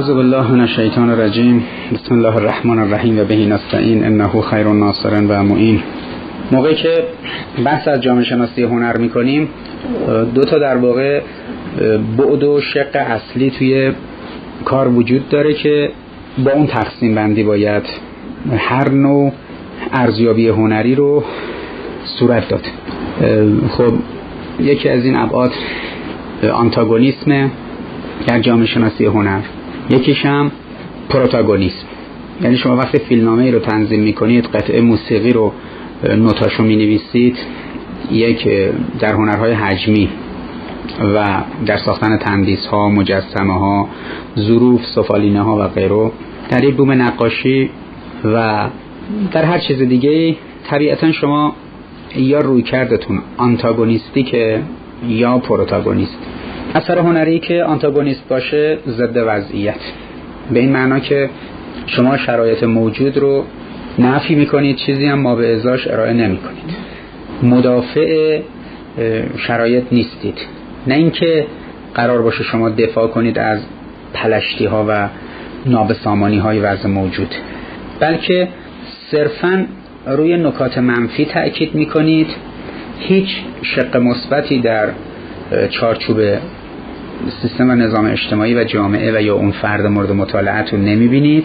اعوذ بالله من الشیطان الرجیم. بسم الله الرحمن الرحیم و به نستعین انه خیر الناصر و معین. موقعی که بحث از جامعه شناسی هنر میکنیم، دو تا در واقع بعد و شق اصلی توی کار وجود داره که با اون تقسیم بندی باید هر نوع ارزیابی هنری رو صورت داد. خب یکی از این ابعاد آنتاگونیسم در جامعه شناسی هنر، یکیش هم پروتاگونیسم. یعنی شما وقتی فیلمنامه رو تنظیم میکنید، قطعه موسیقی رو نوتاشو مینویسید، یک در هنرهای حجمی و در ساختن تندیس ها، مجسمه ها، ظروف، سفالینه ها و غیره، در یک بوم نقاشی و در هر چیز دیگه، طبیعتا شما یا رویکردتون آنتاگونیستیک یا پروتاگونیست. اثر هنری که آنتاگونیست باشه ضد وضعیت، به این معنا که شما شرایط موجود رو نفی میکنید، چیزی هم ما به ازاش ارائه نمی کنید. مدافع شرایط نیستید، نه اینکه قرار باشه شما دفاع کنید از پلشتی ها و نابسامانی های وضع موجود، بلکه صرفاً روی نکات منفی تأکید میکنید. هیچ شق مثبتی در چارچوب سیستم و نظام اجتماعی و جامعه و یا اون فرد مورد مطالعه‌تون نمیبینید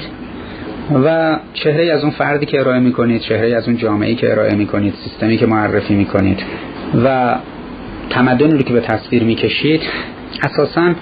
و چهره از اون فردی که ارائه میکنید، چهره از اون جامعه‌ای که ارائه میکنید، سیستمی که معرفی میکنید و تمدنی رو که به تصویر میکشید اساساً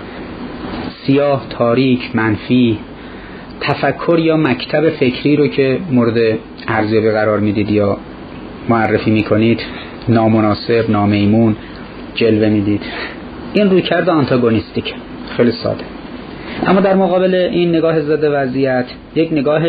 سیاه، تاریک، منفی، تفکر یا مکتب فکری رو که مورد ارزیابی قرار میدید یا معرفی میکنید نامناسب، نامیمون جلوه میدید. این رویکرد آنتاگونیستیک، خیلی ساده. اما در مقابل این نگاه ضد وضعیت، یک نگاه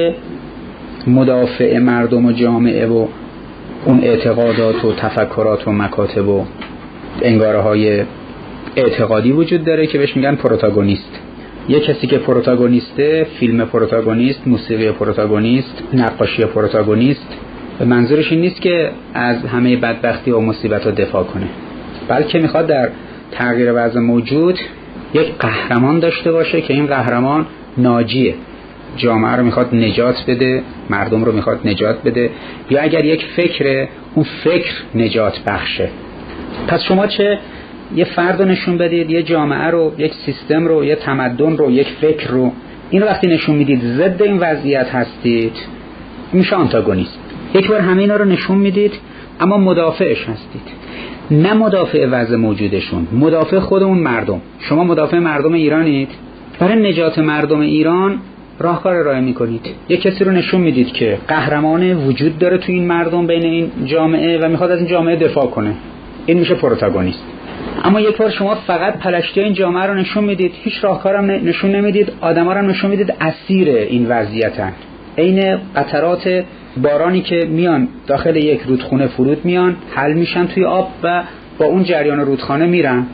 مدافع مردم و جامعه و اون اعتقادات و تفکرات و مکاتب و انگاره های اعتقادی وجود داره که بهش میگن پروتاگونیست. یک کسی که پروتاگونیسته، فیلم پروتاگونیست، موسیقی پروتاگونیست، نقاشی پروتاگونیست، منظورش این نیست که از همه بدبختی و مصیبت رو دفاع کنه، بلکه میخواد در تغییر وضع موجود یک قهرمان داشته باشه که این قهرمان ناجیه، جامعه رو میخواد نجات بده، مردم رو میخواد نجات بده، یا اگر یک فکره، اون فکر نجات بخشه. پس شما چه یه فرد رو نشون بدید، یه جامعه رو، یک سیستم رو، یه تمدن رو، یک فکر رو، این رو وقتی نشون میدید ضد این وضعیت هستید، میشه آنتاگونیست. یک بار همه اینا رو نشون میدید اما مدافعش هستید، نه مدافع وضع موجودشون، مدافع خود اون مردم. شما مدافع مردم ایرانید، برای نجات مردم ایران راهکار ارائه میکنید. یک کسی رو نشون میدید که قهرمان وجود داره تو این مردم، بین این جامعه، و میخواد از این جامعه دفاع کنه. این میشه پروتاگونیست. اما یک بار شما فقط پلشتی این جامعه رو نشون میدید، هیچ راهکارم نشون نمیدید، آدما رو نشون میدید اسیر این وضعیتن، عین قطرات بارانی که میان داخل یک رودخونه فرود میان، حل میشن توی آب و با اون جریان رودخانه میرن.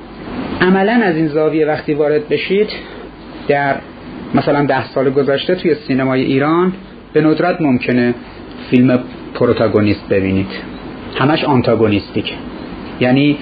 عملا از این زاویه وقتی وارد بشید، در مثلا 10 سال گذشته توی سینمای ایران به ندرت ممکنه فیلم پروتاگونیست ببینید، همش آنتاگونیستیک. یعنی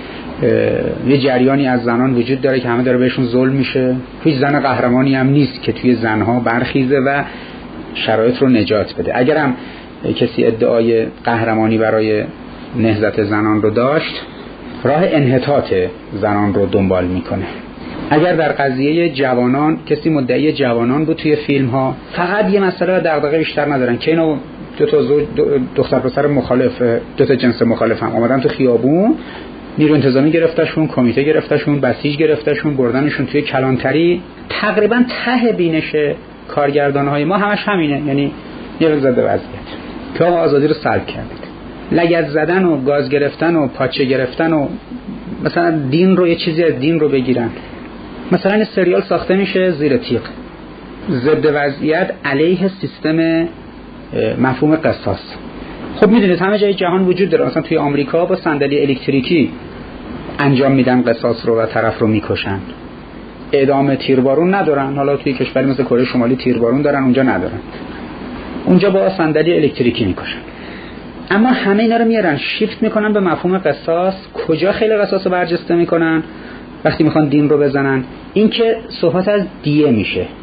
یه جریانی از زنان وجود داره که همه داره بهشون ظلم میشه، هیچ زن قهرمانی هم نیست که توی زنها برخیزه و شرایط رو نجات بده. اگرم کسی ادعای قهرمانی برای نهضت زنان رو داشت، راه انحطاط زنان رو دنبال میکنه. اگر در قضیه جوانان کسی مدعی جوانان بود توی فیلم ها، فقط یه مسئله و دغدغه بیشتر ندارن که اینو دو تا دختر پسر مخالف، دو تا جنس مخالف هم اومدن تو خیابون، نیرو انتظامی گرفتشون، کمیته گرفتشون، بسیج گرفتشون، بردنشون توی کلانتری. تقریبا ته بینش کارگردان‌های ما همش همینه، یعنی یه ضد وضعیت که آزادی رو سلب کردید. لگد زدن و گاز گرفتن و پاچه گرفتن و مثلا دین رو، یه چیزی از دین رو بگیرن. مثلا این سریال ساخته میشه زیر تیغ، ضد وضعیت علیه سیستم مفهوم قصاص. خب میدونید همه جای جهان وجود داره، مثلا توی آمریکا با صندلی الکتریکی انجام میدن قصاص رو و طرف رو میکشن. اعدام تیربارون ندارن، حالا توی کشوری مثل کره شمالی تیربارون دارن، اونجا ندارن، اونجا با صندلی الکتریکی میکشن. اما همه اینا رو میارن شیفت میکنن به مفهوم قصاص. کجا خیلی قصاص رو برجسته میکنن؟ وقتی میخوان دین رو بزنن، این که صحبت از دیه میشه،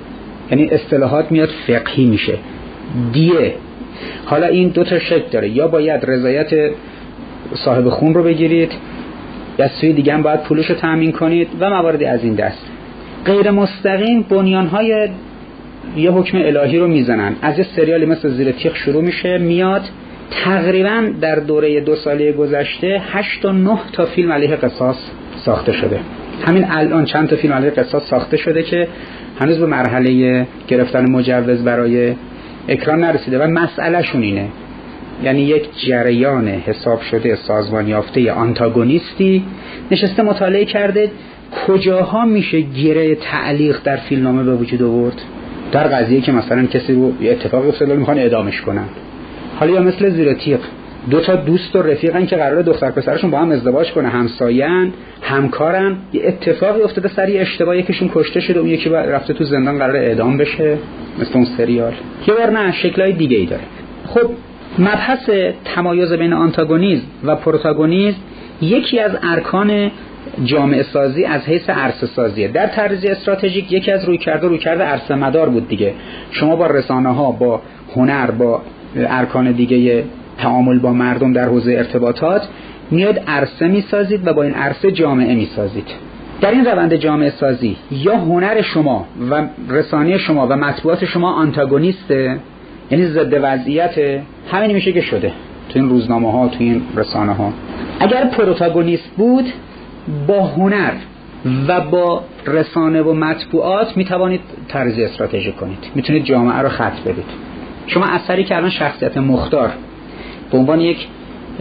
یعنی اصطلاحات میاد فقهی میشه. دیه حالا این دو تا شکل داره، یا باید رضایت صاحب خون رو بگیرید، یا سوی دیگه هم باید پولش رو تامین کنید و مواردی از این دست. غیر مستقیم بنیانهای یه حکم الهی رو میزنن. از یه سریالی مثل زیر تیغ شروع میشه، میاد تقریبا در دوره 2 ساله گذشته 8 تا 9 تا فیلم علیه قصاص ساخته شده. همین الان چند تا فیلم علیه قصاص ساخته شده که هنوز به مرحله گرفتن مجوز برای اکران نرسیده و مسئله شون اینه، یعنی یک جریان حساب شده سازمان یافته آنتاگونیستی نشسته مطالعه کرده کجاها میشه گره تعلیق در فیلمنامه به وجود آورد. در قضیه که مثلا کسی رو یه اتفاقی افتاده میخوان اعدامش کنن، حالا یا مثل زیر تیغ 2 تا دوست و رفیقن که قراره دختر پسرشون با هم ازدواج کنه، همسایه‌ان، همکارن، یه اتفاقی افتاده سری اشتباهی یکیشون کشته شده، اون یکی رفته تو زندان قراره اعدام بشه، مثل اون سریال. یه بار نه شکل‌های دیگه‌ای داره. خب مبحث تمایز بین آنتاگونیسم و پروتاگونیسم یکی از ارکان جامعه سازی از حیث عرصه سازیه. در طرز استراتژیک یکی از رویکرد عرصه مدار بود دیگه. شما با رسانه‌ها، با هنر، با ارکان دیگه تعامل با مردم در حوزه ارتباطات میاد عرصه میسازید و با این عرصه جامعه میسازید. در این روند جامعه سازی یا هنر شما و رسانه شما و مطبوعات شما آنتاگونیسته، یعنی ضد وضعیت، همین میشه که شده تو این روزنامه ها، تو این رسانه ها. اگر پروتاگونیست بود، با هنر و با رسانه و مطبوعات میتوانید طرز استراتژی کنید، میتونید جامعه رو خط بدید. شما اثری که الان شخصیت مختار به عنوان یک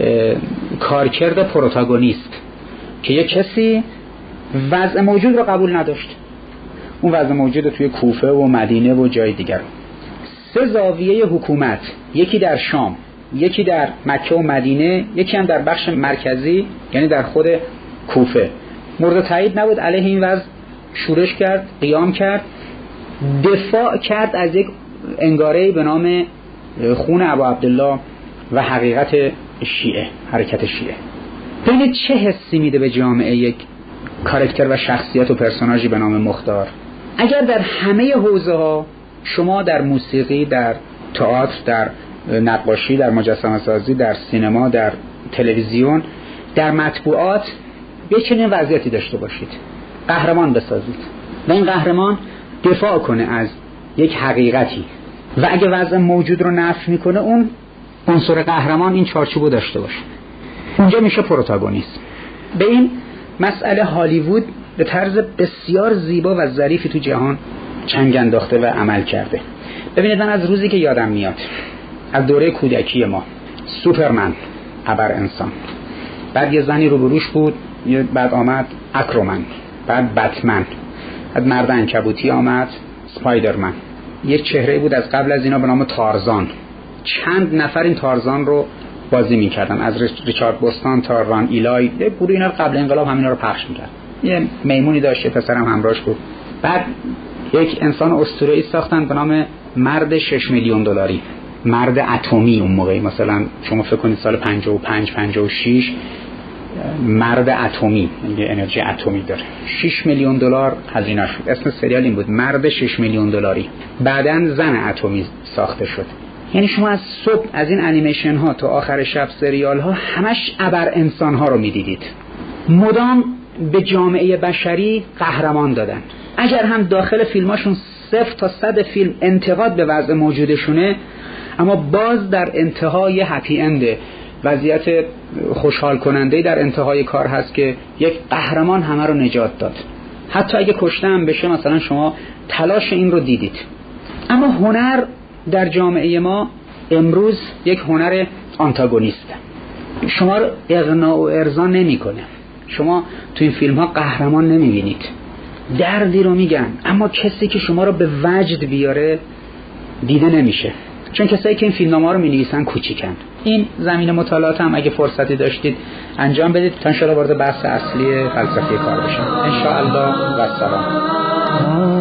کارکرد پروتاگونیست که یک کسی وضع موجود رو قبول نداشت، اون وضع موجود توی کوفه و مدینه و جای دیگر، 3 زاویه حکومت، یکی در شام، یکی در مکه و مدینه، یکی هم در بخش مرکزی یعنی در خود کوفه، مورد تایید نبود، علیه این وضع شورش کرد، قیام کرد، دفاع کرد از یک انگاره‌ای به نام خون ابا عبدالله و حقیقت شیعه، حرکت شیعه. ببینید چه حسی میده به جامعه یک کاراکتر و شخصیت و پرسوناژی به نام مختار. اگر در همه حوزه ها، شما در موسیقی، در تئاتر، در نقاشی، در مجسمه سازی، در سینما، در تلویزیون، در مطبوعات یک چنین وضعیتی داشته باشید، قهرمان بسازید و این قهرمان دفاع کنه از یک حقیقتی و اگه وضع موجود رو نفی میکنه، اون عنصر قهرمان این چارچوبو داشته باشه، اونجا میشه پروتاگونیسم. به این مسئله هالیوود به طرز بسیار زیبا و ظریفی تو جهان چنگ انداخته و عمل کرده. ببینید من از روزی که یادم میاد، از دوره کودکی ما، سوپرمن، ابر انسان، بعد یه زنی رو بروش بود، بعد آمد اکرومن، بعد بتمن، بعد مرد عنکبوتی آمد، سپایدرمن، یک چهره بود از قبل از اینا به نام تارزان. چند نفر این تارزان رو بازی میکردن، از ریچارد بوستان تا ران ایلای، یه گروه اینا رو قبل انقلاب همینا رو پخش میکرد. یه میمونی داشت، یه پسرم همراهش بود. بعد یک انسان اسطوره‌ای ساختن به نام مرد 6 میلیون دلاری، مرد اتمی. اون موقعی مثلا شما فکر کنید سال 55 56 مرد اتمی، یه انرژی اتمی داره، 6 میلیون دلار هزینه شد. اسم سریال این بود، مرد 6 میلیون دلاری. بعدن زن اتمی ساخته شد. یعنی شما از صبح از این انیمیشن ها تا آخر شب سریال ها همش ابر انسان ها رو میدیدید، مدام به جامعه بشری قهرمان دادن. اگر هم داخل فیلماشون 0 تا 100 فیلم انتقاد به وضع موجودشونه، اما باز در انتهای هپی انده، وضعیت خوشحال کننده در انتهای کار هست که یک قهرمان همه رو نجات داد. حتی اگه کشته هم بشه مثلا شما تلاش این رو دیدید. اما هنر در جامعه ما امروز یک هنر آنتاگونیسته، شما رو اغنا و ارضا نمیکنه. شما تو این فیلم ها قهرمان نمیبینید، دردی رو میگن، اما کسی که شما رو به وجد بیاره دیده نمیشه، چون کسایی که این فیلمنامه‌ها رو می‌نویسن کوچیکن. این زمین مطالعات هم اگه فرصتی داشتید انجام بدید تا ان شاءالله وارد بحث اصلی فلسفی کار بشیم ان شاء الله. و السلام.